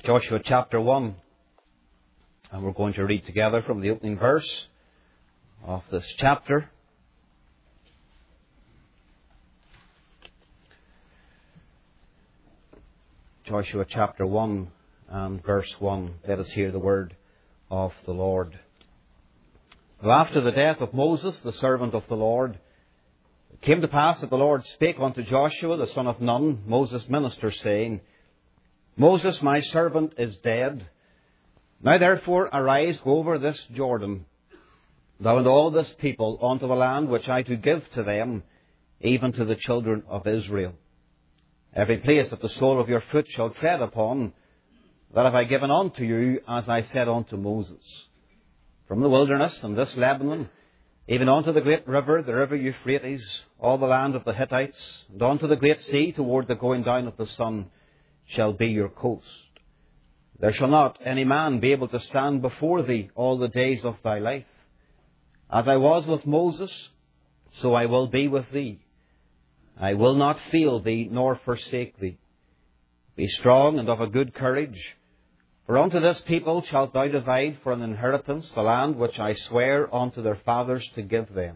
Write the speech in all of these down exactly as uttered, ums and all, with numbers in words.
Joshua chapter one, and we're going to read together from the opening verse of this chapter. Joshua chapter one and verse one. Let us hear the word of the Lord. Now after the death of Moses, the servant of the Lord, it came to pass that the Lord spake unto Joshua, the son of Nun, Moses' minister, saying, Moses, my servant, is dead. Now therefore arise, go over this Jordan, thou and all this people, unto the land which I do give to them, even to the children of Israel. Every place that the sole of your foot shall tread upon, that have I given unto you, as I said unto Moses. From the wilderness and this Lebanon, even unto the great river, the river Euphrates, all the land of the Hittites, and unto the great sea, toward the going down of the sun, shall be your coast. There shall not any man be able to stand before thee all the days of thy life. As I was with Moses, so I will be with thee. I will not fail thee, nor forsake thee. Be strong and of a good courage, for unto this people shalt thou divide for an inheritance the land which I swear unto their fathers to give them.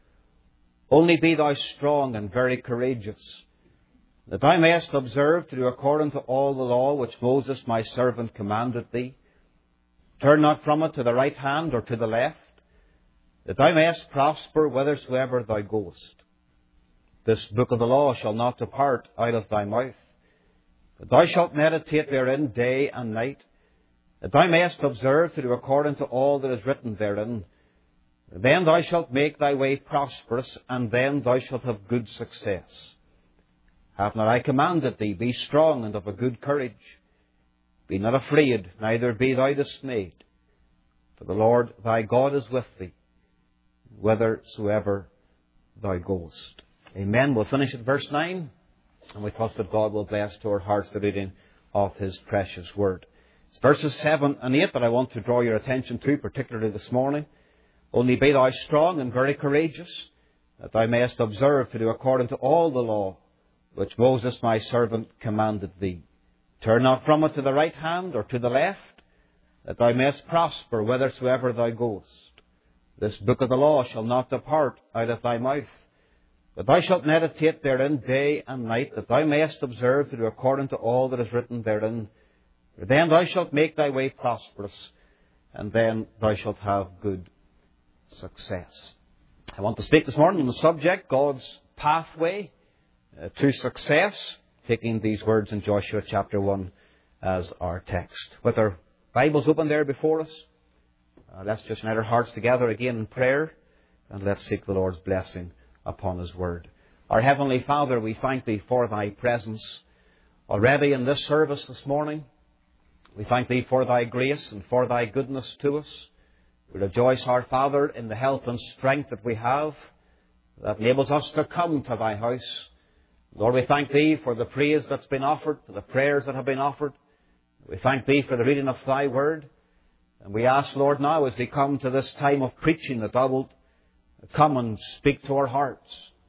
Only be thou strong and very courageous, that thou mayest observe to do according to all the law which Moses my servant commanded thee. Turn not from it to the right hand or to the left, that thou mayest prosper whithersoever thou goest. This book of the law shall not depart out of thy mouth, but thou shalt meditate therein day and night, that thou mayest observe to do according to all that is written therein. Then thou shalt make thy way prosperous, and then thou shalt have good success. Have not I commanded thee, be strong and of a good courage? Be not afraid, neither be thou dismayed. For the Lord thy God is with thee, whithersoever thou goest. Amen. We'll finish at verse nine, and we trust that God will bless to our hearts the reading of His precious word. It's verses seven and eight that I want to draw your attention to, particularly this morning. Only be thou strong and very courageous, that thou mayest observe to do according to all the law which Moses my servant commanded thee. Turn not from it to the right hand or to the left, that thou mayest prosper whithersoever thou goest. This book of the law shall not depart out of thy mouth, but thou shalt meditate therein day and night, that thou mayest observe to do according to all that is written therein. For then thou shalt make thy way prosperous, and then thou shalt have good success. I want to speak this morning on the subject, God's pathway Uh, to success, taking these words in Joshua chapter one as our text. With our Bibles open there before us, uh, let's just unite our hearts together again in prayer, and let's seek the Lord's blessing upon His word. Our Heavenly Father, we thank Thee for Thy presence already in this service this morning. We thank Thee for Thy grace and for Thy goodness to us. We rejoice, our Father, in the health and strength that we have, that enables us to come to Thy house. Lord, we thank Thee for the praise that's been offered, for the prayers that have been offered. We thank Thee for the reading of Thy word. And we ask, Lord, now as we come to this time of preaching, that Thou wilt come and speak to our hearts.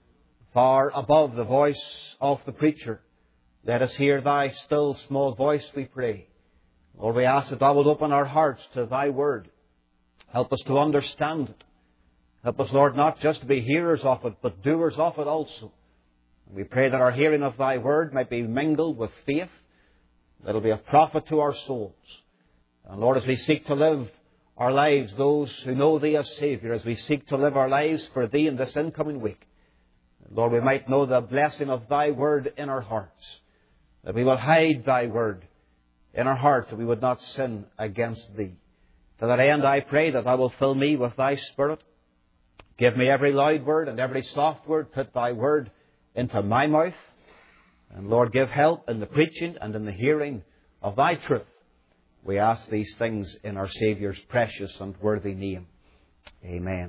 Far above the voice of the preacher, let us hear Thy still small voice, we pray. Lord, we ask that Thou wilt open our hearts to Thy word. Help us to understand it. Help us, Lord, not just to be hearers of it, but doers of it also. We pray that our hearing of Thy word might be mingled with faith, that it will be a profit to our souls. And Lord, as we seek to live our lives, those who know Thee as Saviour, as we seek to live our lives for Thee in this incoming week, Lord, we might know the blessing of Thy word in our hearts, that we will hide Thy word in our hearts, that we would not sin against Thee. To that end, I pray that Thou wilt fill me with Thy Spirit. Give me every loud word and every soft word. Put Thy word into my mouth. And Lord, give help in the preaching and in the hearing of Thy truth. We ask these things in our Saviour's precious and worthy name. Amen.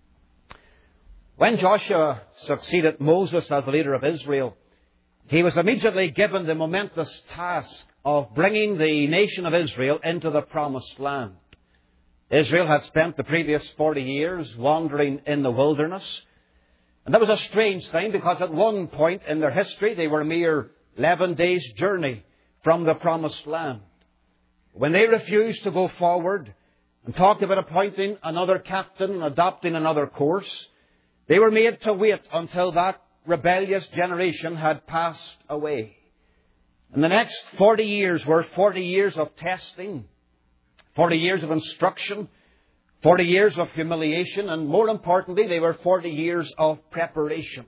When Joshua succeeded Moses as the leader of Israel, he was immediately given the momentous task of bringing the nation of Israel into the promised land. Israel had spent the previous forty years wandering in the wilderness. And that was a strange thing, because at one point in their history, they were a mere eleven days' journey from the promised land. when they refused to go forward and talked about appointing another captain and adopting another course, they were made to wait until that rebellious generation had passed away. And the next forty years were forty years of testing, forty years of instruction, forty years of humiliation, and more importantly, they were forty years of preparation.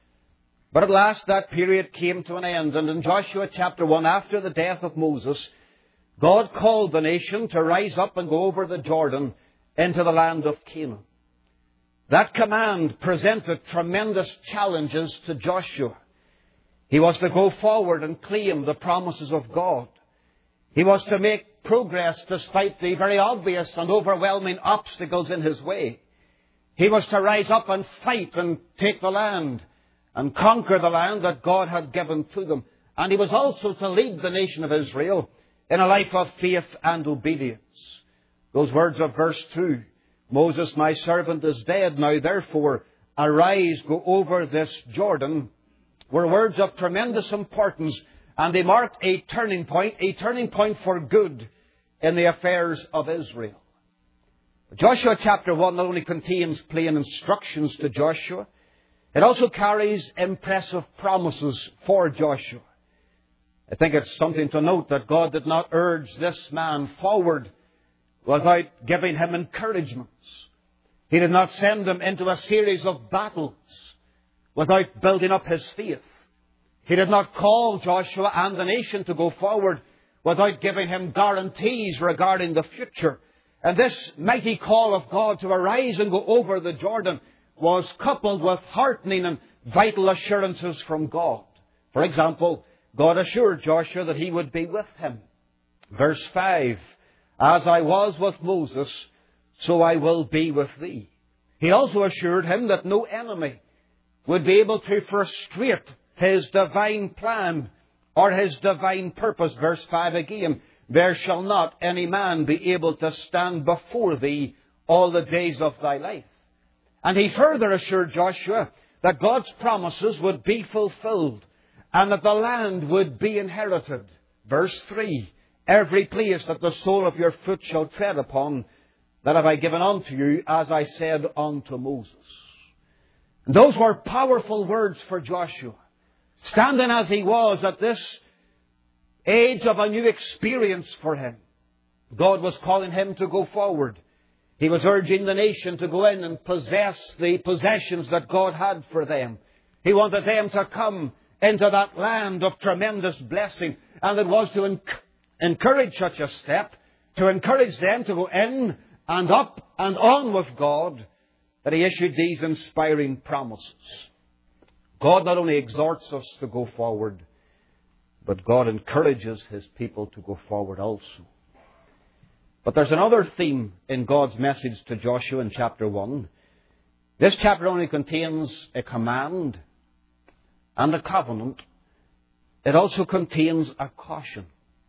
But at last that period came to an end, and in Joshua chapter one, after the death of Moses, God called the nation to rise up and go over the Jordan into the land of Canaan. That command presented tremendous challenges to Joshua. He was to go forward and claim the promises of God. He was to make progress despite the very obvious and overwhelming obstacles in his way. He was to rise up and fight and take the land and conquer the land that God had given to them. And he was also to lead the nation of Israel in a life of faith and obedience. Those words of verse two, Moses, my servant, is dead. Now therefore, arise, go over this Jordan, were words of tremendous importance, and they marked a turning point, a turning point for good in the affairs of Israel. Joshua chapter one not only contains plain instructions to Joshua, it also carries impressive promises for Joshua. I think it's something to note that God did not urge this man forward without giving him encouragements. He did not send him into a series of battles without building up his faith. He did not call Joshua and the nation to go forward without giving him guarantees regarding the future. And this mighty call of God to arise and go over the Jordan was coupled with heartening and vital assurances from God. For example, God assured Joshua that he would be with him. Verse five, as I was with Moses, so I will be with thee. He also assured him that no enemy would be able to frustrate his divine plan or his divine purpose. Verse five again, there shall not any man be able to stand before thee all the days of thy life. And he further assured Joshua that God's promises would be fulfilled and that the land would be inherited. Verse three, every place that the sole of your foot shall tread upon, that have I given unto you, as I said unto Moses. And those were powerful words for Joshua. Standing as he was at this age of a new experience for him, God was calling him to go forward. He was urging the nation to go in and possess the possessions that God had for them. He wanted them to come into that land of tremendous blessing. And it was to enc- encourage such a step, to encourage them to go in and up and on with God, that he issued these inspiring promises. God not only exhorts us to go forward, but God encourages his people to go forward also. But there's another theme in God's message to Joshua in chapter one. This chapter only contains a command and a covenant. It also contains a caution.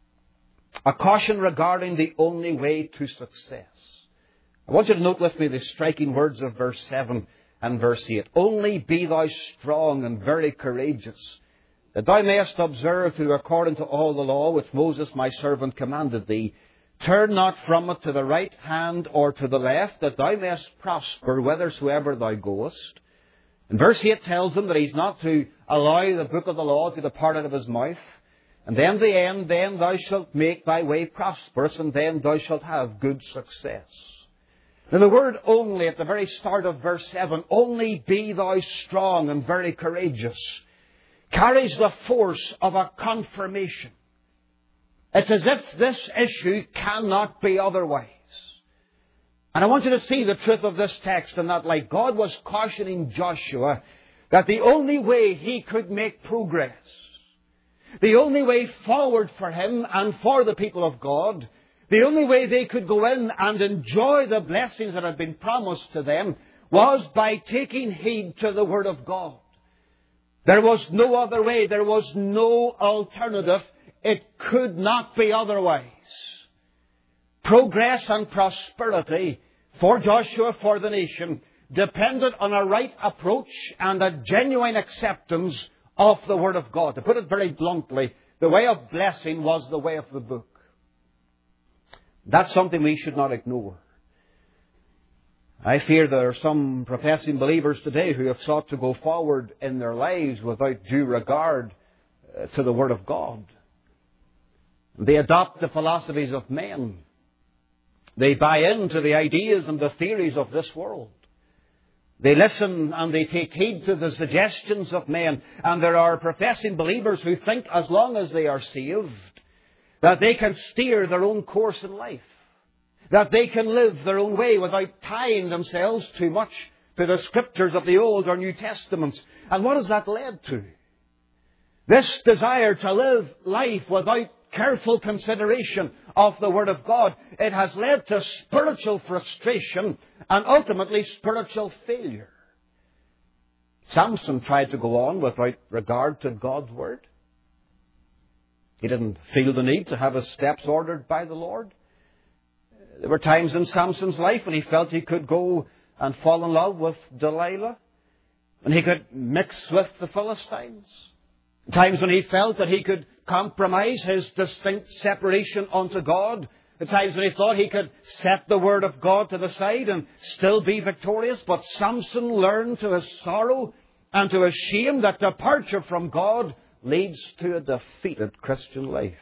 A caution regarding the only way to success. I want you to note with me the striking words of verse seven and verse eight. Only be thou strong and very courageous, that thou mayest observe to do according to all the law which Moses my servant commanded thee. Turn not from it to the right hand or to the left, that thou mayest prosper whithersoever thou goest. And verse eight tells him that he's not to allow the book of the law to depart out of his mouth. And then the end, then thou shalt make thy way prosperous, and then thou shalt have good success. Now the word only at the very start of verse seven, only be thou strong and very courageous, carries the force of a confirmation. It's as if this issue cannot be otherwise. And I want you to see the truth of this text in that light. God was cautioning Joshua that the only way he could make progress, the only way forward for him and for the people of God, the only way they could go in and enjoy the blessings that had been promised to them, was by taking heed to the Word of God. There was no other way. There was no alternative. It could not be otherwise. Progress and prosperity for Joshua, for the nation, depended on a right approach and a genuine acceptance of the Word of God. To put it very bluntly, the way of blessing was the way of the book. That's something we should not ignore. I fear there are some professing believers today who have sought to go forward in their lives without due regard to the Word of God. They adopt the philosophies of men. They buy into the ideas and the theories of this world. They listen and they take heed to the suggestions of men. And there are professing believers who think as long as they are saved, that they can steer their own course in life. That they can live their own way without tying themselves too much to the Scriptures of the Old or New Testaments. And what has that led to? This desire to live life without careful consideration of the Word of God. It has led to spiritual frustration and ultimately spiritual failure. Samson tried to go on without regard to God's Word. He didn't feel the need to have his steps ordered by the Lord. There were times in Samson's life when he felt he could go and fall in love with Delilah, when he could mix with the Philistines. Times when he felt that he could compromise his distinct separation unto God. The times when he thought he could set the Word of God to the side and still be victorious. But Samson learned to his sorrow and to his shame that departure from God leads to a defeated Christian life.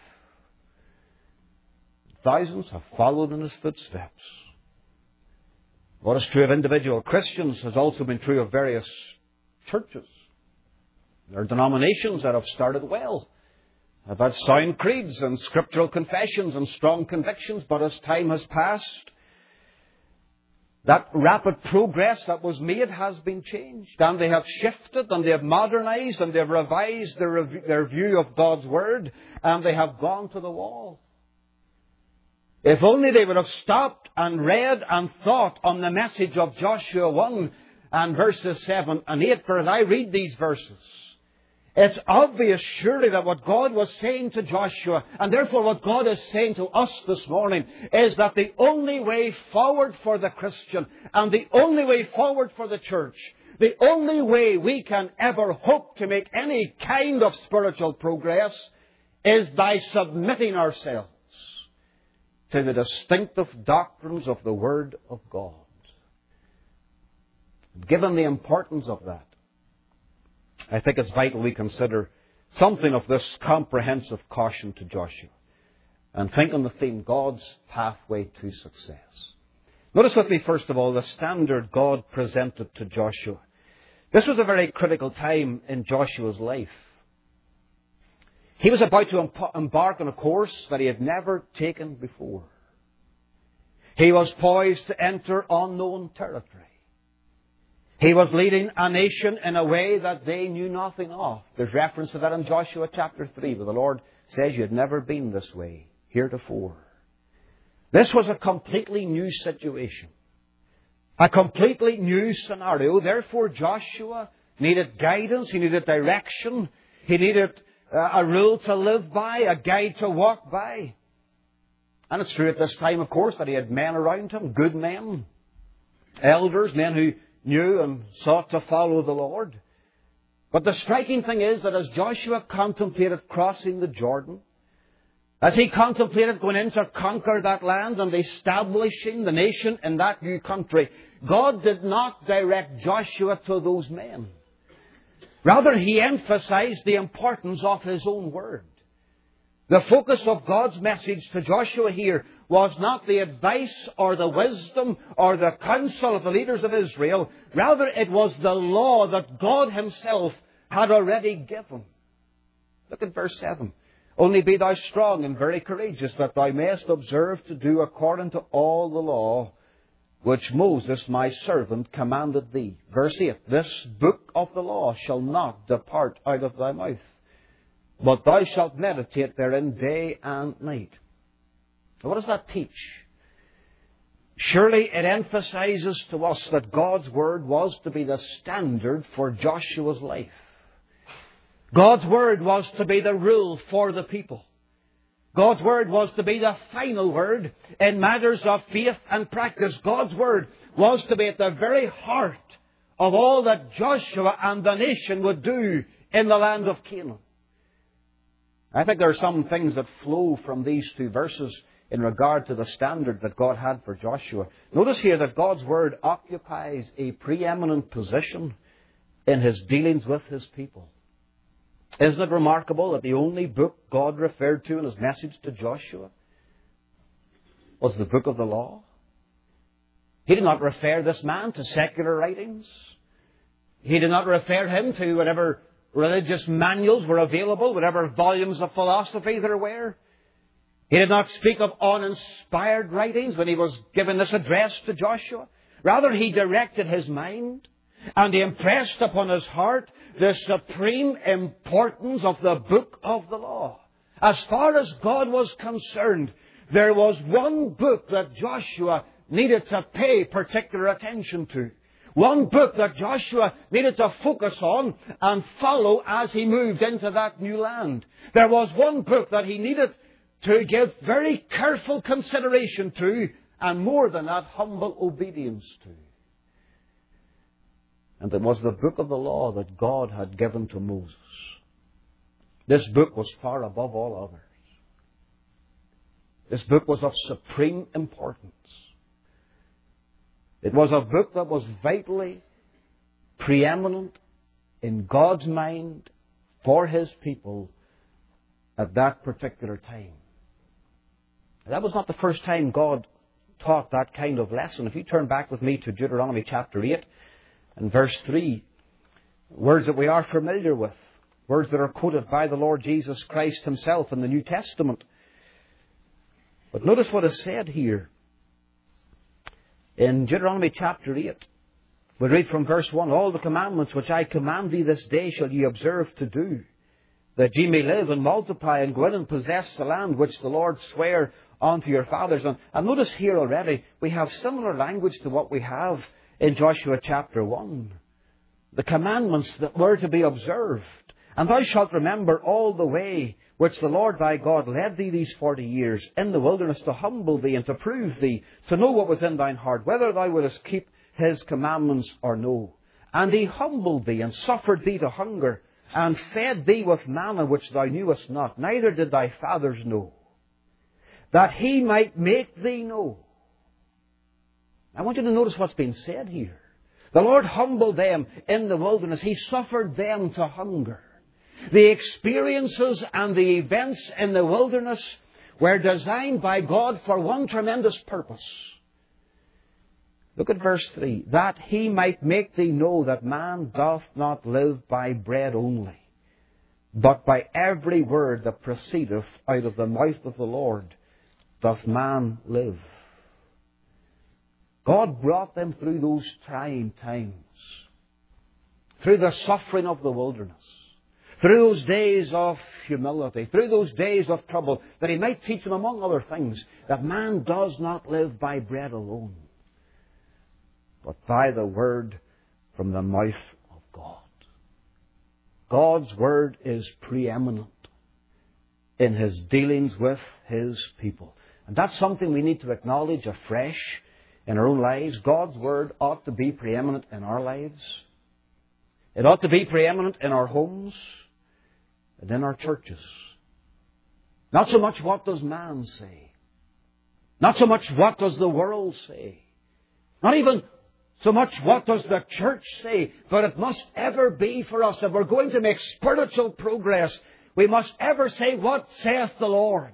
Thousands have followed in his footsteps. What is true of individual Christians has also been true of various churches. There are denominations that have started well, have had sound creeds and scriptural confessions and strong convictions, but as time has passed, that rapid progress that was made has been changed, and they have shifted, and they have modernized, and they have revised their, their view of God's Word, and they have gone to the wall. If only they would have stopped and read and thought on the message of Joshua one and verses seven and eight. For as I read these verses, it's obvious surely that what God was saying to Joshua, and therefore what God is saying to us this morning, is that the only way forward for the Christian and the only way forward for the church, the only way we can ever hope to make any kind of spiritual progress, is by submitting ourselves to the distinctive doctrines of the Word of God. Given the importance of that, I think it's vital we consider something of this comprehensive caution to Joshua and think on the theme, God's pathway to success. Notice with me, first of all, the standard God presented to Joshua. This was a very critical time in Joshua's life. He was about to embark on a course that he had never taken before. He was poised to enter unknown territory. He was leading a nation in a way that they knew nothing of. There's reference to that in Joshua chapter three, where the Lord says you had never been this way heretofore. This was a completely new situation. A completely new scenario. Therefore, Joshua needed guidance. He needed direction. He needed a rule to live by, a guide to walk by. And it's true at this time, of course, that he had men around him, good men, elders, men who knew and sought to follow the Lord. But the striking thing is that as Joshua contemplated crossing the Jordan, as he contemplated going in to conquer that land and establishing the nation in that new country, God did not direct Joshua to those men. Rather, he emphasized the importance of his own word. The focus of God's message to Joshua here was not the advice or the wisdom or the counsel of the leaders of Israel. Rather, it was the law that God Himself had already given. Look at verse seven. Only be thou strong and very courageous, that thou mayest observe to do according to all the law which Moses my servant commanded thee. Verse eight. This book of the law shall not depart out of thy mouth, but thou shalt meditate therein day and night. What does that teach? Surely it emphasizes to us that God's Word was to be the standard for Joshua's life. God's Word was to be the rule for the people. God's Word was to be the final word in matters of faith and practice. God's Word was to be at the very heart of all that Joshua and the nation would do in the land of Canaan. I think there are some things that flow from these two verses in regard to the standard that God had for Joshua. Notice here that God's Word occupies a preeminent position in His dealings with His people. Isn't it remarkable that the only book God referred to in His message to Joshua was the book of the law? He did not refer this man to secular writings. He did not refer him to whatever religious manuals were available, whatever volumes of philosophy there were. He did not speak of uninspired writings when he was given this address to Joshua. Rather, he directed his mind and he impressed upon his heart the supreme importance of the book of the law. As far as God was concerned, there was one book that Joshua needed to pay particular attention to. One book that Joshua needed to focus on and follow as he moved into that new land. There was one book that he needed to give very careful consideration to, and more than that, humble obedience to. And it was the book of the law that God had given to Moses. This book was far above all others. This book was of supreme importance. It was a book that was vitally preeminent in God's mind for His people at that particular time. That was not the first time God taught that kind of lesson. If you turn back with me to Deuteronomy chapter eight and verse three, words that we are familiar with, words that are quoted by the Lord Jesus Christ Himself in the New Testament. But notice what is said here. In Deuteronomy chapter eight, we read from verse one, all the commandments which I command thee this day shall ye observe to do, that ye may live and multiply and go in and possess the land which the Lord sware unto your fathers. And, and notice here already, we have similar language to what we have in Joshua chapter one. The commandments that were to be observed. And thou shalt remember all the way which the Lord thy God led thee these forty years in the wilderness to humble thee and to prove thee, to know what was in thine heart, whether thou wouldest keep His commandments or no. And He humbled thee and suffered thee to hunger, and fed thee with manna which thou knewest not, neither did thy fathers know, that He might make thee know. I want you to notice what's being said here. The Lord humbled them in the wilderness. He suffered them to hunger. The experiences and the events in the wilderness were designed by God for one tremendous purpose. Look at verse three. That He might make thee know that man doth not live by bread only, but by every word that proceedeth out of the mouth of the Lord doth man live. God brought them through those trying times, through the suffering of the wilderness, through those days of humility, through those days of trouble, that He might teach them, among other things, that man does not live by bread alone, but by the word from the mouth of God. God's word is preeminent in His dealings with His people. And that's something we need to acknowledge afresh in our own lives. God's word ought to be preeminent in our lives. It ought to be preeminent in our homes and in our churches. Not so much what does man say. Not so much what does the world say. Not even so much what does the church say. But it must ever be for us, if we're going to make spiritual progress, we must ever say, what saith the Lord?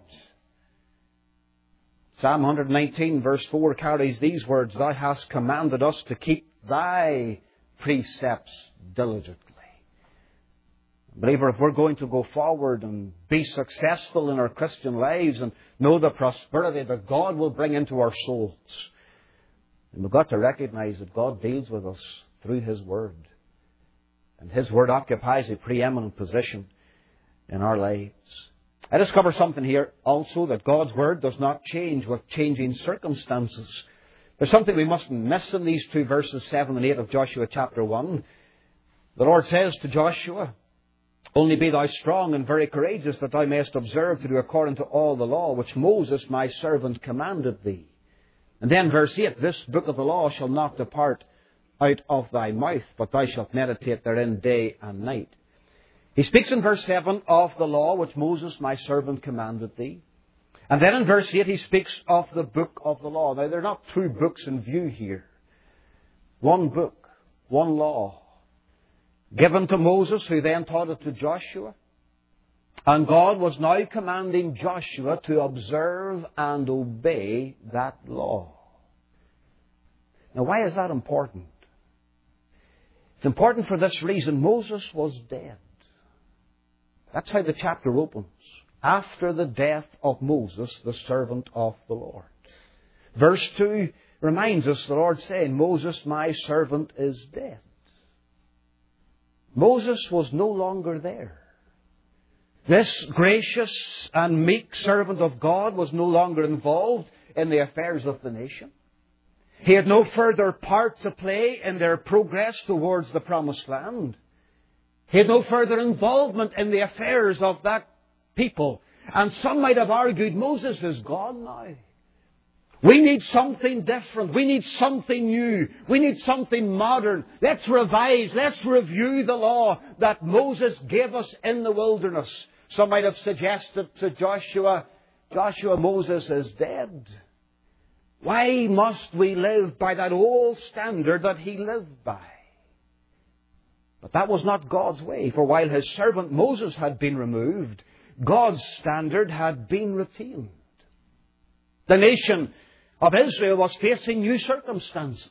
Psalm one nineteen verse four carries these words, Thou hast commanded us to keep Thy precepts diligently. Believer, if we're going to go forward and be successful in our Christian lives and know the prosperity that God will bring into our souls, then we've got to recognize that God deals with us through His Word. And His Word occupies a preeminent position in our lives. I discover something here also, that God's Word does not change with changing circumstances. There's something we mustn't miss in these two verses, seven and eight of Joshua chapter one. The Lord says to Joshua, Only be thou strong and very courageous, that thou mayest observe to do according to all the law which Moses my servant commanded thee. And then verse eight, This book of the law shall not depart out of thy mouth, but thou shalt meditate therein day and night. He speaks in verse seven of the law which Moses my servant commanded thee. And then in verse eight he speaks of the book of the law. Now there are not two books in view here. One book, one law, given to Moses, who then taught it to Joshua. And God was now commanding Joshua to observe and obey that law. Now why is that important? It's important for this reason. Moses was dead. That's how the chapter opens. After the death of Moses, the servant of the Lord. Verse two reminds us, the Lord saying, Moses, my servant, is dead. Moses was no longer there. This gracious and meek servant of God was no longer involved in the affairs of the nation. He had no further part to play in their progress towards the promised land. He had no further involvement in the affairs of that people. And some might have argued, Moses is gone now. We need something different. We need something new. We need something modern. Let's revise, let's review the law that Moses gave us in the wilderness. Some might have suggested to Joshua, Joshua, Moses is dead. Why must we live by that old standard that he lived by? But that was not God's way. For while his servant Moses had been removed, God's standard had been retained. The nation of Israel was facing new circumstances.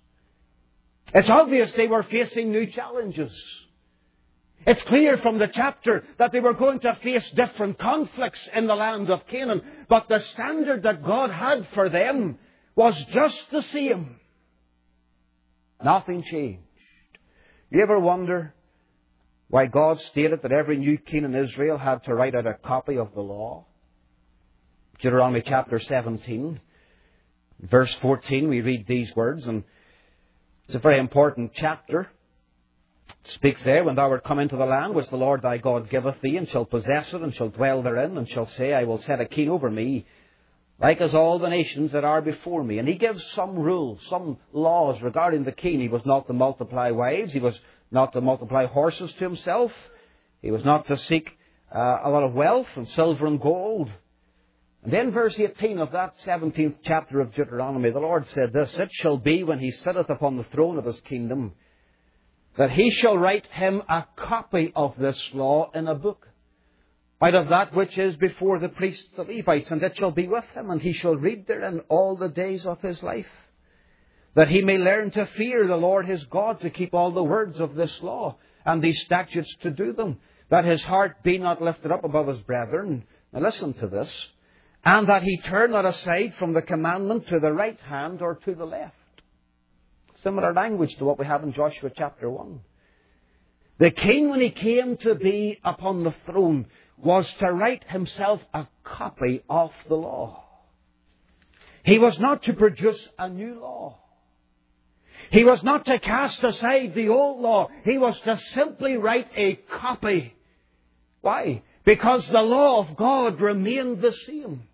It's obvious they were facing new challenges. It's clear from the chapter that they were going to face different conflicts in the land of Canaan. But the standard that God had for them was just the same. Nothing changed. You ever wonder why God stated that every new king in Israel had to write out a copy of the law? Deuteronomy chapter seventeen, verse fourteen, we read these words, and it's a very important chapter. It speaks there, when thou art come into the land which the Lord thy God giveth thee, and shall possess it, and shall dwell therein, and shall say, I will set a king over me, like as all the nations that are before me. And he gives some rules, some laws regarding the king. He was not to multiply wives. He was not to multiply horses to himself. He was not to seek uh, a lot of wealth and silver and gold. And then verse eighteen of that seventeenth chapter of Deuteronomy, the Lord said this, It shall be when he sitteth upon the throne of his kingdom, that he shall write him a copy of this law in a book, out of that which is before the priests the Levites, and it shall be with him, and he shall read therein all the days of his life, that he may learn to fear the Lord his God, to keep all the words of this law, and these statutes to do them, that his heart be not lifted up above his brethren. Now listen to this. And that he turn not aside from the commandment to the right hand or to the left. Similar language to what we have in Joshua chapter one. The king, when he came to be upon the throne, was to write himself a copy of the law. He was not to produce a new law. He was not to cast aside the old law. He was to simply write a copy. Why? Because the law of God remained the same.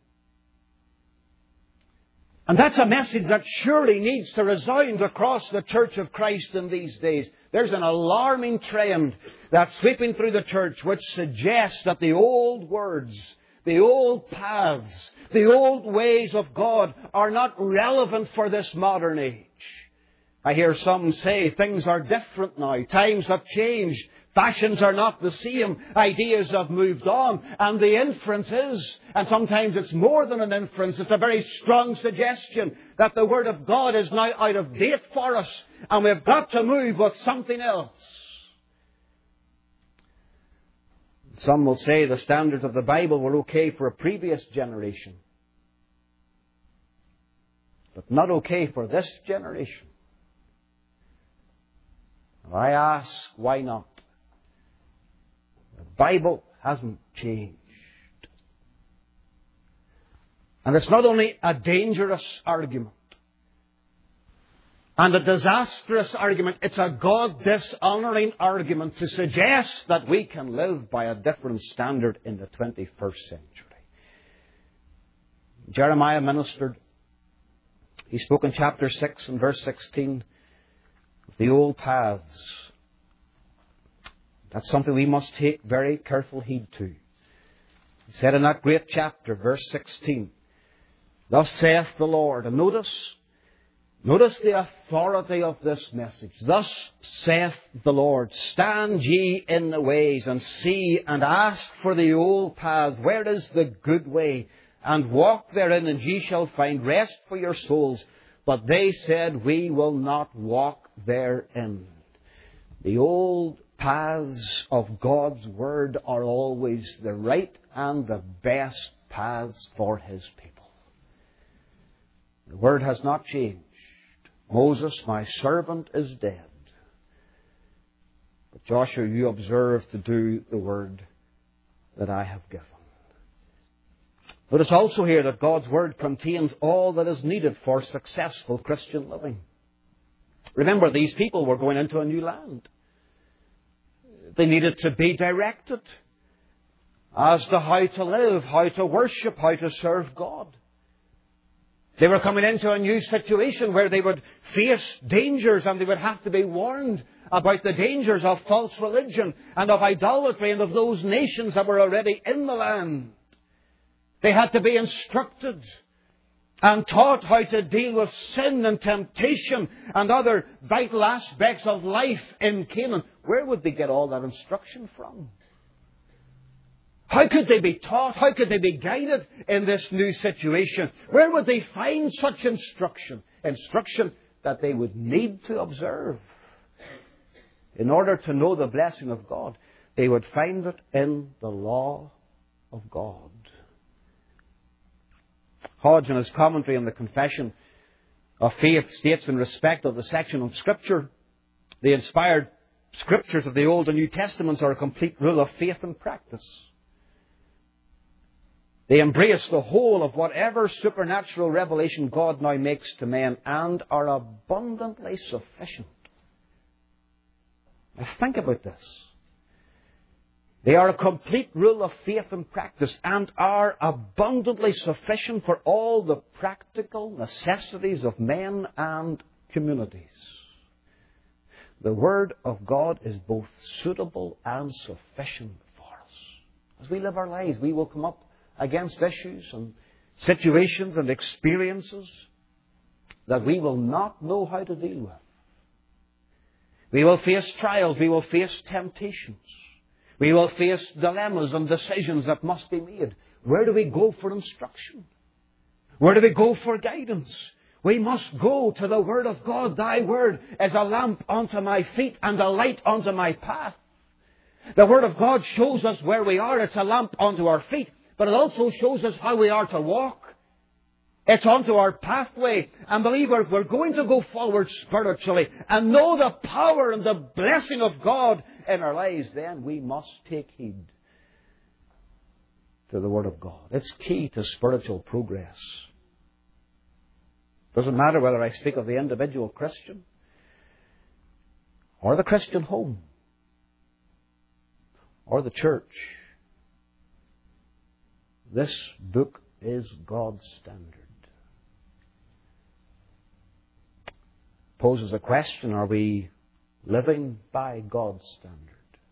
And that's a message that surely needs to resound across the Church of Christ in these days. There's an alarming trend that's sweeping through the church which suggests that the old words, the old paths, the old ways of God are not relevant for this modern age. I hear some say things are different now. Times have changed. Fashions are not the same. Ideas have moved on. And the inference is, and sometimes it's more than an inference, it's a very strong suggestion that the Word of God is now out of date for us. And we've got to move with something else. Some will say the standards of the Bible were okay for a previous generation, but not okay for this generation. And I ask, why not? The Bible hasn't changed. And it's not only a dangerous argument and a disastrous argument, it's a God-dishonoring argument to suggest that we can live by a different standard in the twenty-first century. Jeremiah ministered. He spoke in chapter six and verse sixteen of the old paths. That's something we must take very careful heed to. He said in that great chapter, verse sixteen, thus saith the Lord. And notice, notice the authority of this message. Thus saith the Lord, stand ye in the ways, and see, and ask for the old paths, where is the good way, and walk therein, and ye shall find rest for your souls. But they said, we will not walk therein. The old paths of God's Word are always the right and the best paths for His people. The Word has not changed. Moses, my servant, is dead. But Joshua, you observe to do the Word that I have given. But it's also here that God's Word contains all that is needed for successful Christian living. Remember, these people were going into a new land. They needed to be directed as to how to live, how to worship, how to serve God. They were coming into a new situation where they would face dangers, and they would have to be warned about the dangers of false religion and of idolatry and of those nations that were already in the land. They had to be instructed and taught how to deal with sin and temptation and other vital aspects of life in Canaan. Where would they get all that instruction from? How could they be taught? How could they be guided in this new situation? Where would they find such instruction? Instruction that they would need to observe. In order to know the blessing of God, they would find it in the law of God. Hodge, in his commentary on the Confession of Faith, states in respect of the section on Scripture, the inspired Scriptures of the Old and New Testaments are a complete rule of faith and practice. They embrace the whole of whatever supernatural revelation God now makes to men and are abundantly sufficient. Now think about this. They are a complete rule of faith and practice and are abundantly sufficient for all the practical necessities of men and communities. The Word of God is both suitable and sufficient for us. As we live our lives, we will come up against issues and situations and experiences that we will not know how to deal with. We will face trials. We will face temptations. We will face dilemmas and decisions that must be made. Where do we go for instruction? Where do we go for guidance? We must go to the Word of God. Thy Word is a lamp unto my feet and a light unto my path. The Word of God shows us where we are. It's a lamp unto our feet. But it also shows us how we are to walk. It's onto our pathway. And believer, if we're going to go forward spiritually and know the power and the blessing of God in our lives, then we must take heed to the Word of God. It's key to spiritual progress. Doesn't matter whether I speak of the individual Christian or the Christian home or the church. This book is God's standard. Poses a question, are we living by God's standard?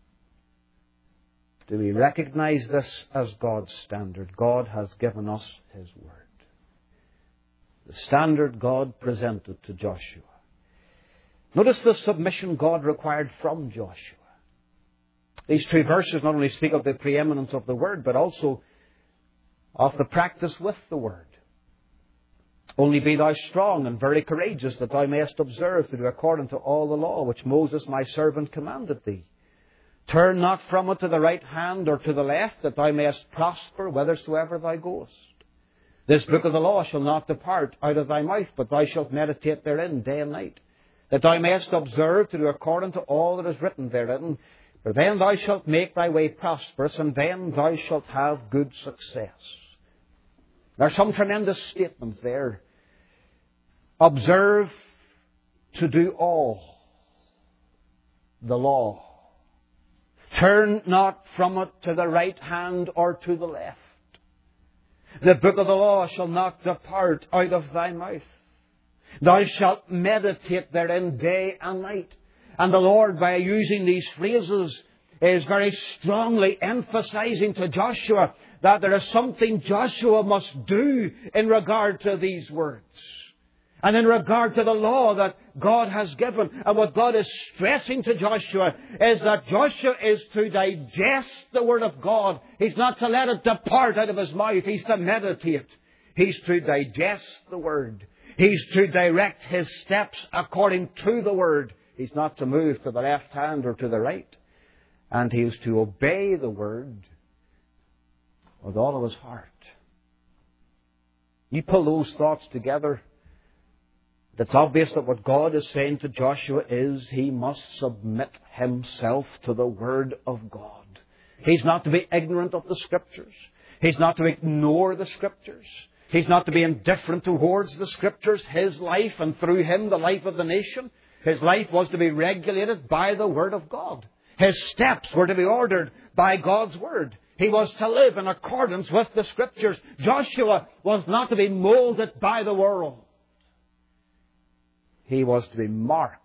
Do we recognize this as God's standard? God has given us His Word. The standard God presented to Joshua. Notice the submission God required from Joshua. These two verses not only speak of the preeminence of the Word, but also of the practice with the Word. Only be thou strong and very courageous, that thou mayest observe to do according to all the law which Moses my servant commanded thee. Turn not from it to the right hand or to the left, that thou mayest prosper whithersoever thou goest. This book of the law shall not depart out of thy mouth, but thou shalt meditate therein day and night, that thou mayest observe to do according to all that is written therein. For then thou shalt make thy way prosperous, and then thou shalt have good success. There are some tremendous statements there. Observe to do all the law. Turn not from it to the right hand or to the left. The book of the law shall not depart out of thy mouth. Thou shalt meditate therein day and night. And the Lord, by using these phrases, is very strongly emphasizing to Joshua that there is something Joshua must do in regard to these words. And in regard to the law that God has given. And what God is stressing to Joshua is that Joshua is to digest the Word of God. He's not to let it depart out of his mouth. He's to meditate. He's to digest the Word. He's to direct his steps according to the Word. He's not to move to the left hand or to the right. And he is to obey the Word with all of his heart. You pull those thoughts together, it's obvious that what God is saying to Joshua is he must submit himself to the Word of God. He's not to be ignorant of the Scriptures. He's not to ignore the Scriptures. He's not to be indifferent towards the Scriptures. His life, and through him the life of the nation, his life was to be regulated by the Word of God. His steps were to be ordered by God's Word. He was to live in accordance with the Scriptures. Joshua was not to be molded by the world. He was to be marked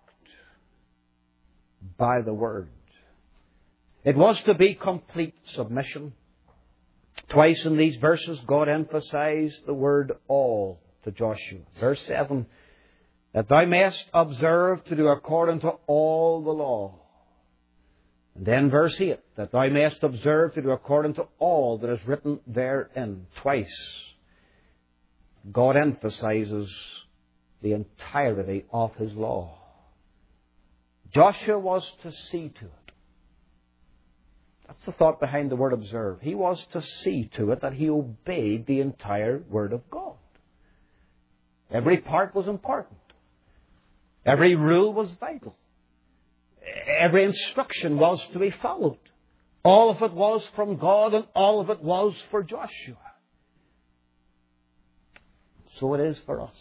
by the Word. It was to be complete submission. Twice in these verses, God emphasized the word all to Joshua. Verse seven, that thou mayest observe to do according to all the law. And then verse eight, that thou mayest observe to do according to all that is written therein. Twice, God emphasizes the entirety of his law. Joshua was to see to it. That's the thought behind the word observe. He was to see to it that he obeyed the entire Word of God. Every part was important. Every rule was vital. Every instruction was to be followed. All of it was from God and all of it was for Joshua. So it is for us.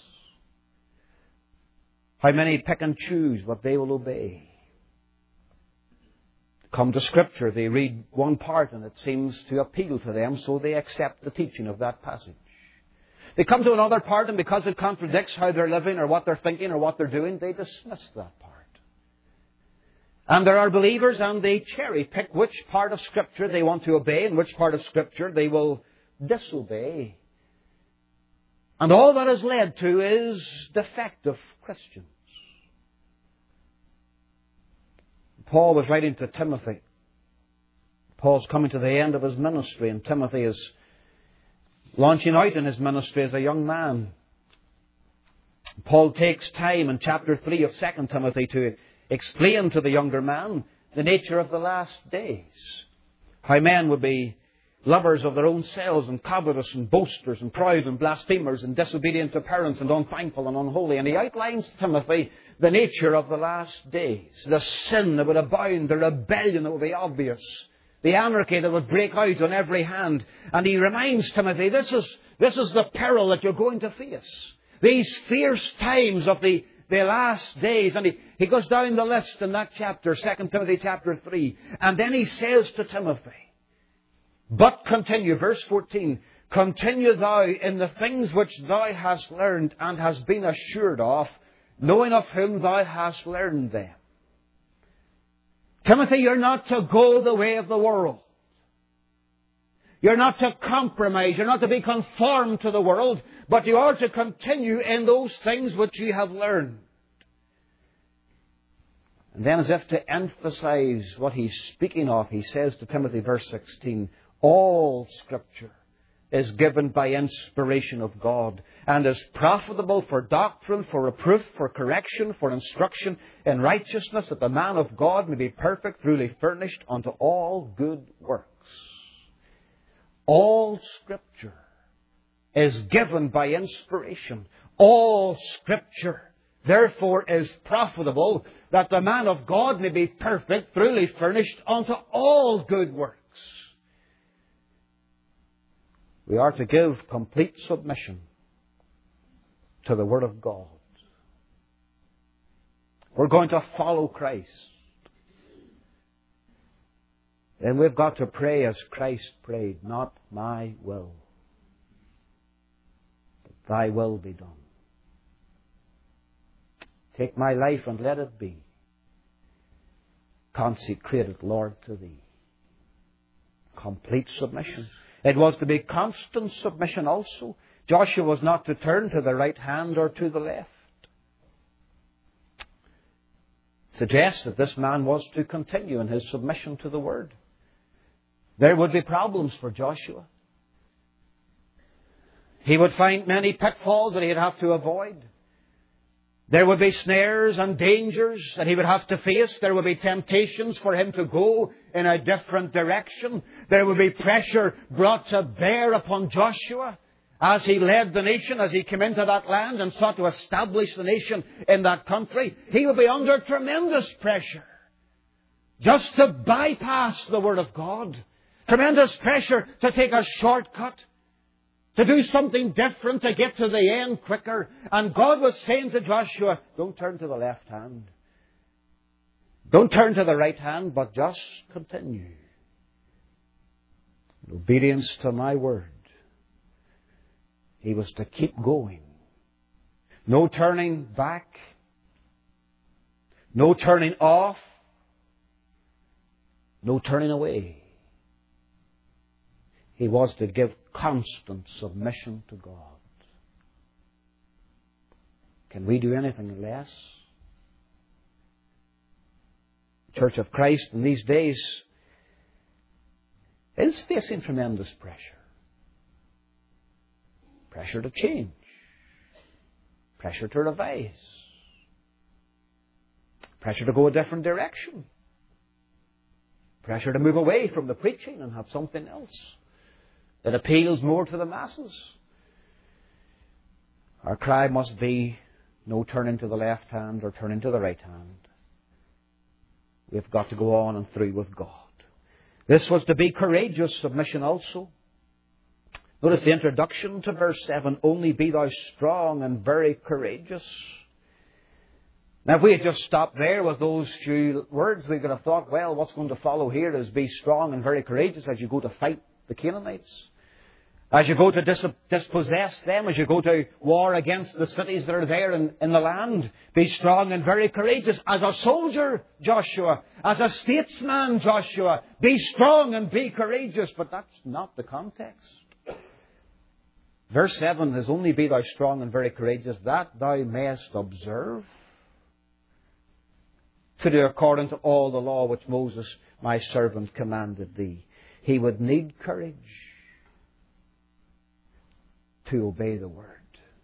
How many pick and choose what they will obey? Come to Scripture, they read one part and it seems to appeal to them, so they accept the teaching of that passage. They come to another part and because it contradicts how they're living or what they're thinking or what they're doing, they dismiss that part. And there are believers and they cherry pick which part of Scripture they want to obey and which part of Scripture they will disobey. And all that is led to is defective Christians. Paul was writing to Timothy. Paul's coming to the end of his ministry, and Timothy is launching out in his ministry as a young man. Paul takes time in chapter three of Second Timothy to explain to the younger man the nature of the last days. How men would be lovers of their own selves and covetous and boasters and proud and blasphemers and disobedient to parents and unthankful and unholy. And he outlines to Timothy the nature of the last days. The sin that would abound, the rebellion that would be obvious, the anarchy that would break out on every hand. And he reminds Timothy, this is, this is the peril that you're going to face. These fierce times of the, the last days. And he, he goes down the list in that chapter, Second Timothy chapter three. And then he says to Timothy, but continue, verse fourteen, continue thou in the things which thou hast learned and hast been assured of, knowing of whom thou hast learned them. Timothy, you're not to go the way of the world. You're not to compromise. You're not to be conformed to the world, but you are to continue in those things which you have learned. And then as if to emphasize what he's speaking of, he says to Timothy, verse sixteen, all Scripture is given by inspiration of God and is profitable for doctrine, for reproof, for correction, for instruction in righteousness, that the man of God may be perfect, truly furnished unto all good works. All Scripture is given by inspiration. All Scripture, therefore, is profitable, that the man of God may be perfect, truly furnished unto all good works. We are to give complete submission to the Word of God. We're going to follow Christ. And we've got to pray as Christ prayed, not my will, but thy will be done. Take my life and let it be consecrated, Lord, to thee. complete submission. It was to be constant submission also. Joshua was not to turn to the right hand or to the left. It suggests that this man was to continue in his submission to the Word. There would be problems for Joshua. He would find many pitfalls that he'd have to avoid. There would be snares and dangers that he would have to face. There would be temptations for him to go in a different direction. There would be pressure brought to bear upon Joshua as he led the nation, as he came into that land and sought to establish the nation in that country. He would be under tremendous pressure just to bypass the Word of God. Tremendous pressure to take a shortcut, to do something different, to get to the end quicker. And God was saying to Joshua, don't turn to the left hand. Don't turn to the right hand, but just continue. In obedience to my word. He was to keep going. No turning back. No turning off. No turning away. He was to give constant submission to God. Can we do anything less? The Church of Christ in these days is facing tremendous pressure. Pressure to change. Pressure to revise. Pressure to go a different direction. Pressure to move away from the preaching and have something else that appeals more to the masses. Our cry must be no turning to the left hand or turning to the right hand. We've got to go on and through with God. This was to be courageous submission also. Notice the introduction to verse seven. Only be thou strong and very courageous. Now, if we had just stopped there with those few words, we could have thought, well, what's going to follow here is be strong and very courageous as you go to fight the Canaanites. As you go to dis- dispossess them, as you go to war against the cities that are there in, in the land, be strong and very courageous. As a soldier, Joshua, as a statesman, Joshua, be strong and be courageous. But that's not the context. Verse seven is only be thou strong and very courageous, that thou mayest observe to do according to all the law which Moses, my servant, commanded thee. He would need courage to obey the word.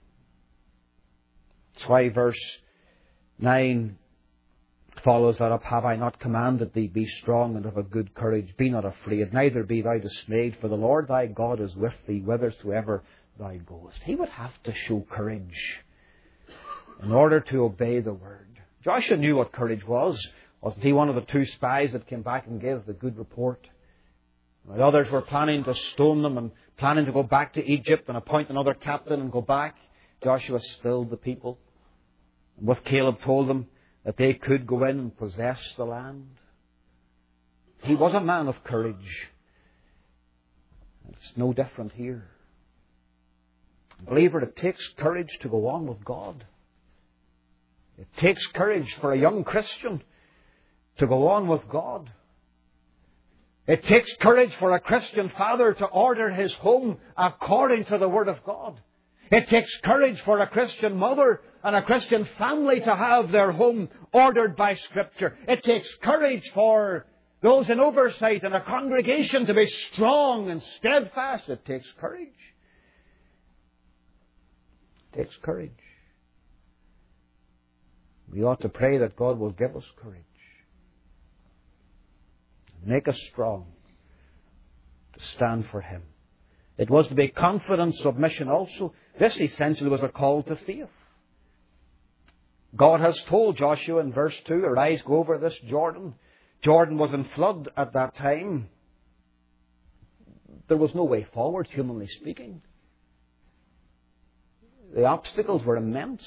That's why verse nine follows that up. Have I not commanded thee, be strong and of a good courage, be not afraid, neither be thou dismayed, for the Lord thy God is with thee whithersoever thou goest. He would have to show courage in order to obey the word. Joshua knew what courage was. Wasn't he one of the two spies that came back and gave the good report? The others were planning to stone them and planning to go back to Egypt and appoint another captain and go back. Joshua stilled the people. And with Caleb told them that they could go in and possess the land. He was a man of courage. It's no different here. Believer, it takes courage to go on with God. It takes courage for a young Christian to go on with God. It takes courage for a Christian father to order his home according to the Word of God. It takes courage for a Christian mother and a Christian family to have their home ordered by Scripture. It takes courage for those in oversight in a congregation to be strong and steadfast. It takes courage. It takes courage. We ought to pray that God will give us courage. Make us strong to stand for Him. It was to be confident submission also. This essentially was a call to faith. God has told Joshua in verse two, arise, go over this Jordan. Jordan was in flood at that time. There was no way forward, humanly speaking. The obstacles were immense.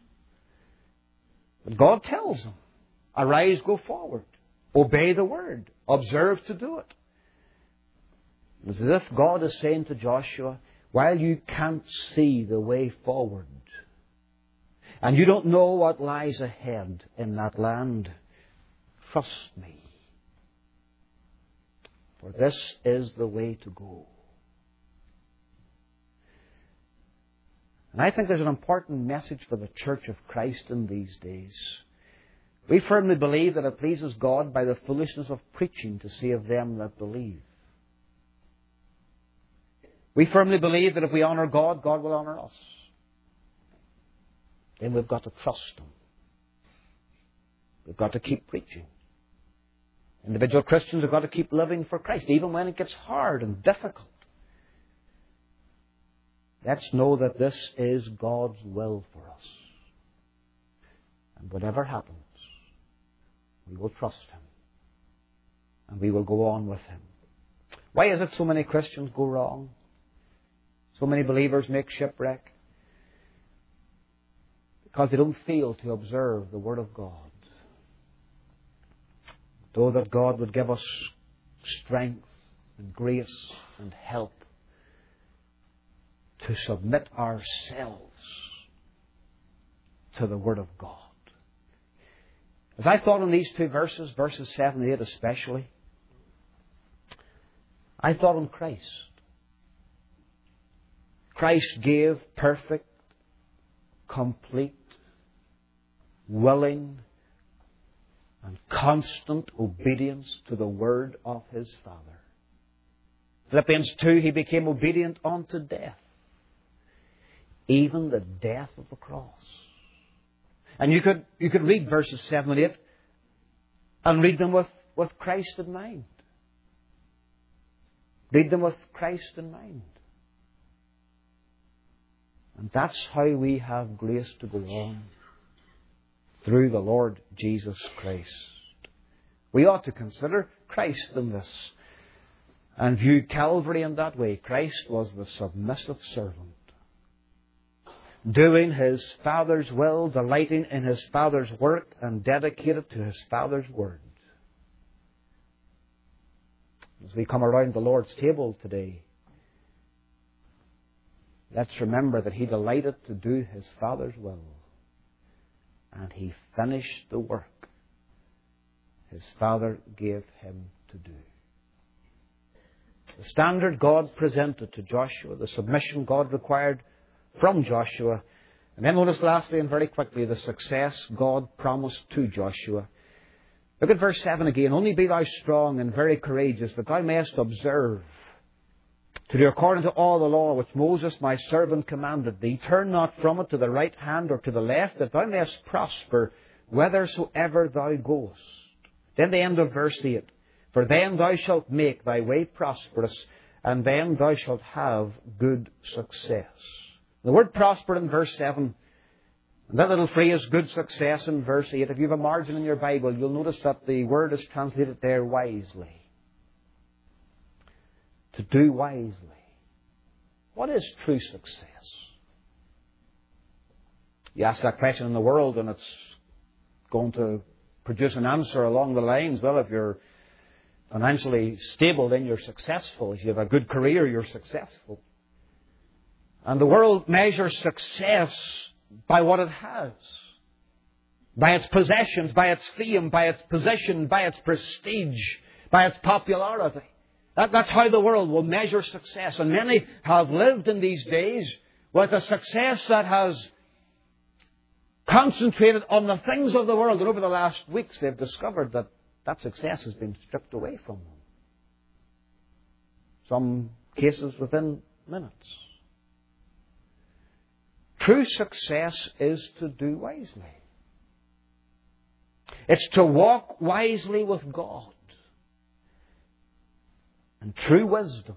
But God tells them, arise, go forward. Obey the word. Observe to do it. It's as if God is saying to Joshua, while you can't see the way forward, and you don't know what lies ahead in that land, trust me. For this is the way to go. And I think there's an important message for the Church of Christ in these days. We firmly believe that it pleases God by the foolishness of preaching to save them that believe. We firmly believe that if we honour God, God will honour us. Then we've got to trust Him. We've got to keep preaching. Individual Christians have got to keep living for Christ, even when it gets hard and difficult. Let's know that this is God's will for us. And whatever happens, we will trust Him. And we will go on with Him. Why is it so many Christians go wrong? So many believers make shipwreck? Because they don't fail to observe the Word of God. Though that God would give us strength and grace and help to submit ourselves to the Word of God. As I thought on these two verses, verses seven and eight especially, I thought on Christ. Christ gave perfect, complete, willing, and constant obedience to the Word of His Father. Philippians two, He became obedient unto death, even the death of the cross. And you could, you could read verses seven and eight and read them with, with Christ in mind. Read them with Christ in mind. And that's how we have grace to go on through the Lord Jesus Christ. We ought to consider Christ in this and view Calvary in that way. Christ was the submissive servant, doing His Father's will, delighting in His Father's work, and dedicated to His Father's Word. As we come around the Lord's table today, let's remember that He delighted to do His Father's will, and He finished the work His Father gave Him to do. The standard God presented to Joshua, the submission God required from Joshua, and then notice lastly and very quickly the success God promised to Joshua. Look at verse seven again. Only be thou strong and very courageous, that thou mayest observe to do according to all the law which Moses my servant commanded thee. Turn not from it to the right hand or to the left, that thou mayest prosper whithersoever thou goest. Then the end of verse eight. For then thou shalt make thy way prosperous, and then thou shalt have good success. The word prosper in verse seven, and that little phrase, good success, in verse eight, if you have a margin in your Bible, you'll notice that the word is translated there wisely. To do wisely. What is true success? You ask that question in the world and it's going to produce an answer along the lines, well, if you're financially stable, then you're successful. If you have a good career, you're successful. And the world measures success by what it has. By its possessions, by its fame, by its position, by its prestige, by its popularity. That, that's how the world will measure success. And many have lived in these days with a success that has concentrated on the things of the world. And over the last weeks they've discovered that that success has been stripped away from them. Some cases within minutes. True success is to do wisely. It's to walk wisely with God. And true wisdom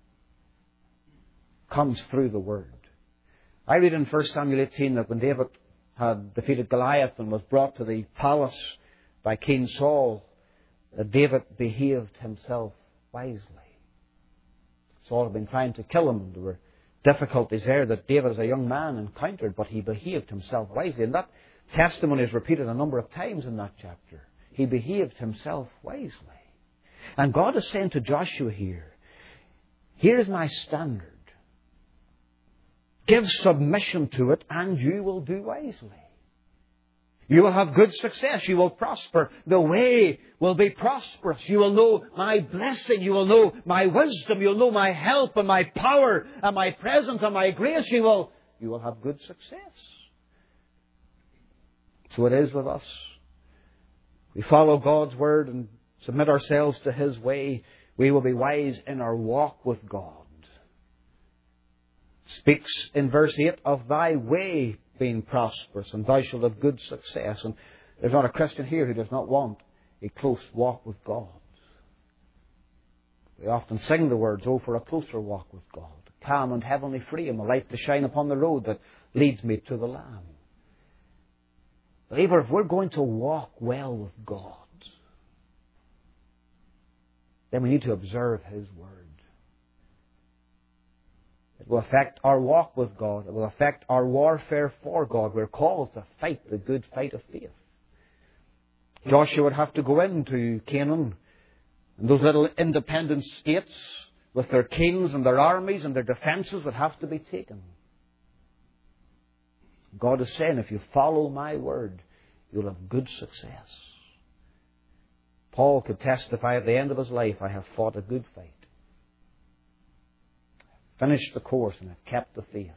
comes through the Word. I read in First Samuel eighteen that when David had defeated Goliath and was brought to the palace by King Saul, that David behaved himself wisely. Saul had been trying to kill him, and there were difficulties there that David as a young man encountered, but he behaved himself wisely. And that testimony is repeated a number of times in that chapter. He behaved himself wisely. And God is saying to Joshua here, here is my standard. Give submission to it and you will do wisely. You will have good success. You will prosper. The way will be prosperous. You will know my blessing. You will know my wisdom. You'll know my help and my power and my presence and my grace. You will, you will have good success. So it is with us. We follow God's word and submit ourselves to His way. We will be wise in our walk with God. It speaks in verse eight of thy way being prosperous, and thou shalt have good success. And there's not a Christian here who does not want a close walk with God. We often sing the words, oh, for a closer walk with God, calm and heavenly freedom, a light to shine upon the road that leads me to the Lamb. Believer, if we're going to walk well with God, then we need to observe His word. It will affect our walk with God. It will affect our warfare for God. We're called to fight the good fight of faith. Joshua would have to go into Canaan, and those little independent states with their kings and their armies and their defences would have to be taken. God is saying, if you follow my word, you'll have good success. Paul could testify at the end of his life, I have fought a good fight. Finished the course and have kept the faith.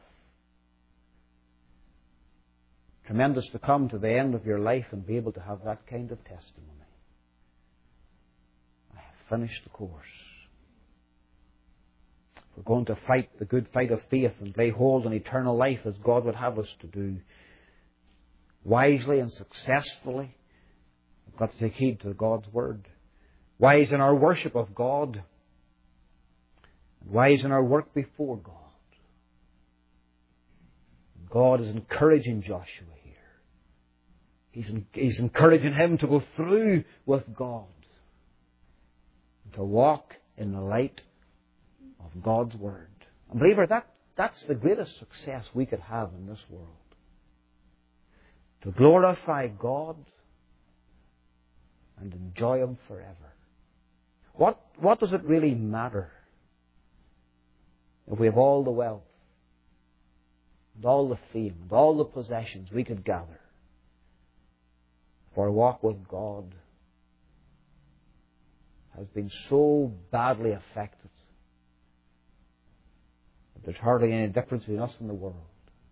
Tremendous to come to the end of your life and be able to have that kind of testimony. I have finished the course. We're going to fight the good fight of faith and lay hold on eternal life as God would have us to do. Wisely and successfully, we've got to take heed to God's word. Wise in our worship of God. Wise in our work before God. God is encouraging Joshua here. He's, he's encouraging him to go through with God. And to walk in the light of God's word. And believer, that, that's the greatest success we could have in this world. To glorify God and enjoy Him forever. What, what does it really matter if we have all the wealth and all the fame and all the possessions we could gather if our walk with God has been so badly affected that there's hardly any difference between us and the world?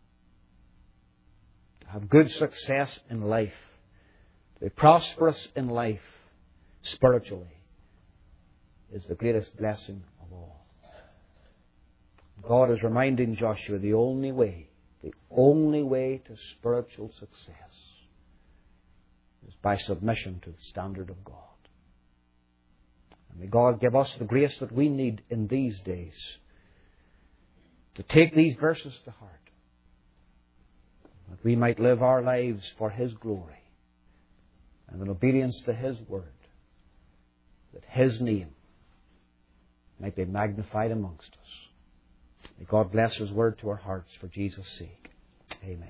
To have good success in life, to be prosperous in life spiritually, is the greatest blessing of all. God is reminding Joshua the only way, the only way to spiritual success is by submission to the standard of God. And may God give us the grace that we need in these days to take these verses to heart, that we might live our lives for His glory and in obedience to His word, that His name might be magnified amongst us. May God bless His word to our hearts for Jesus' sake. Amen.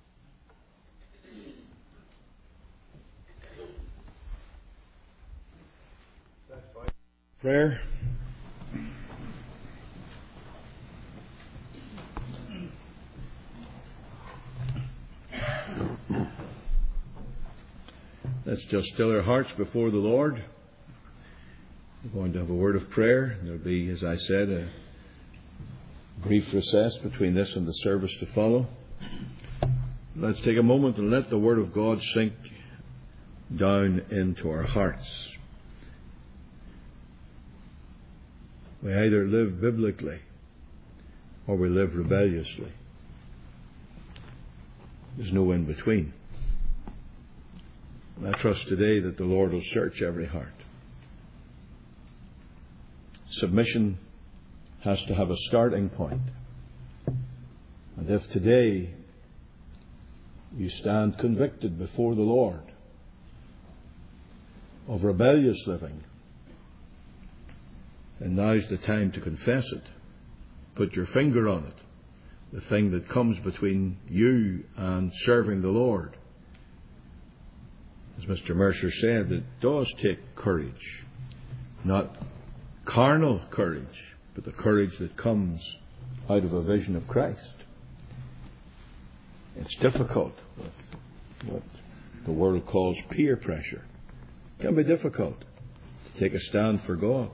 Prayer. Let's just still our hearts before the Lord. We're going to have a word of prayer. There'll be, as I said, a brief recess between this and the service to follow. Let's take a moment and let the Word of God sink down into our hearts. We either live biblically or we live rebelliously. There's no in between. And I trust today that the Lord will search every heart. Submission has to have a starting point. And if today you stand convicted before the Lord of rebellious living, then now's the time to confess it. Put your finger on it. The thing that comes between you and serving the Lord. As Mister Mercer said, it does take courage. Not carnal courage, but the courage that comes out of a vision of Christ. It's difficult with what the world calls peer pressure. It can be difficult to take a stand for God.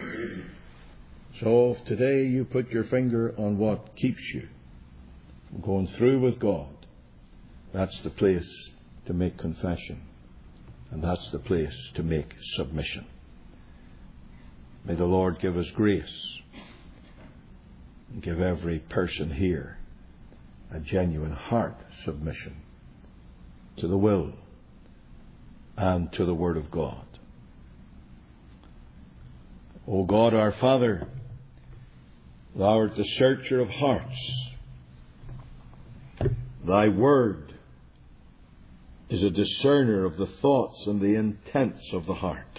So if today you put your finger on what keeps you from going through with God, that's the place to make confession. And that's the place to make submission. May the Lord give us grace and give every person here a genuine heart submission to the will and to the Word of God. O God our Father, Thou art the searcher of hearts. Thy Word is a discerner of the thoughts and the intents of the heart.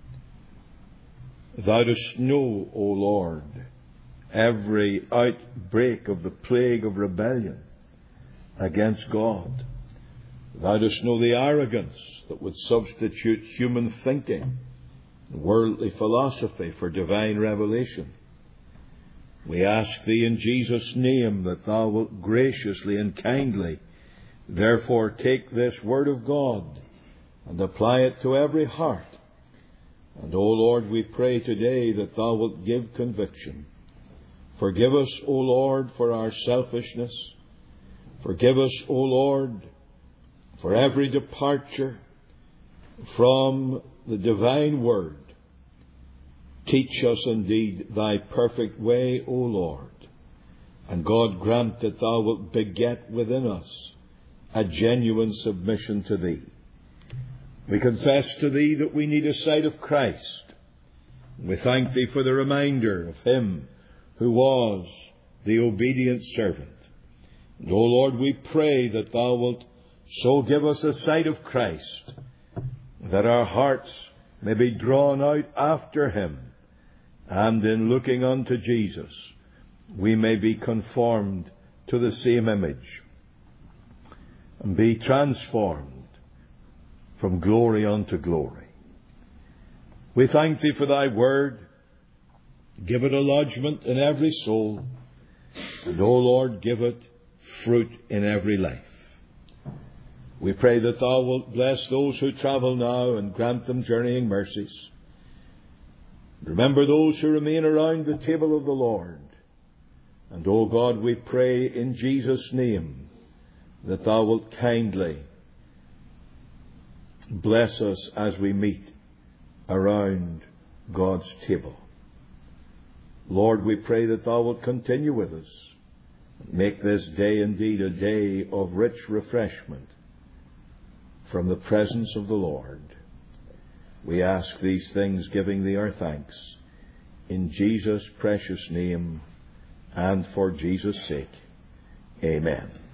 Thou dost know, O Lord, every outbreak of the plague of rebellion against God. Thou dost know the arrogance that would substitute human thinking and worldly philosophy for divine revelation. We ask Thee in Jesus' name that Thou wilt graciously and kindly therefore take this Word of God and apply it to every heart. And, O Lord, we pray today that Thou wilt give conviction. Forgive us, O Lord, for our selfishness. Forgive us, O Lord, for every departure from the divine Word. Teach us indeed Thy perfect way, O Lord. And God, grant that Thou wilt beget within us a genuine submission to Thee. We confess to Thee that we need a sight of Christ. We thank Thee for the reminder of Him who was the obedient servant. And, O Lord, we pray that Thou wilt so give us a sight of Christ, that our hearts may be drawn out after Him, and in looking unto Jesus, we may be conformed to the same image, and be transformed from glory unto glory. We thank Thee for Thy Word. Give it a lodgment in every soul. And, O Lord, give it fruit in every life. We pray that Thou wilt bless those who travel now and grant them journeying mercies. Remember those who remain around the table of the Lord. And, O God, we pray in Jesus' name that Thou wilt kindly bless us as we meet around God's table. Lord, we pray that Thou wilt continue with us. Make this day indeed a day of rich refreshment from the presence of the Lord. We ask these things, giving Thee our thanks, in Jesus' precious name and for Jesus' sake. Amen.